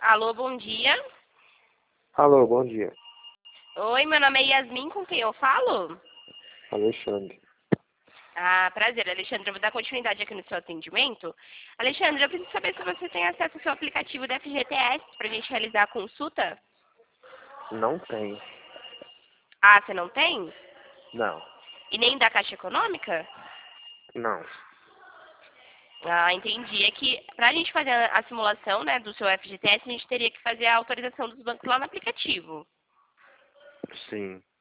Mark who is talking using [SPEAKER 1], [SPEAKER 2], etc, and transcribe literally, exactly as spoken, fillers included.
[SPEAKER 1] Alô, bom dia.
[SPEAKER 2] Alô, bom dia.
[SPEAKER 1] Oi, meu nome é Yasmin, com quem eu falo?
[SPEAKER 2] Alexandre.
[SPEAKER 1] Ah, prazer, Alexandre. Eu vou dar continuidade aqui no seu atendimento. Alexandre, eu preciso saber se você tem acesso ao seu aplicativo da F G T S para a gente realizar a consulta.
[SPEAKER 2] Não tem.
[SPEAKER 1] Ah, você não tem?
[SPEAKER 2] Não.
[SPEAKER 1] E nem da Caixa Econômica?
[SPEAKER 2] Não.
[SPEAKER 1] Ah, entendi. É que para a gente fazer a a simulação, né, do seu F G T S, a gente teria que fazer a autorização dos bancos lá no aplicativo.
[SPEAKER 2] Sim.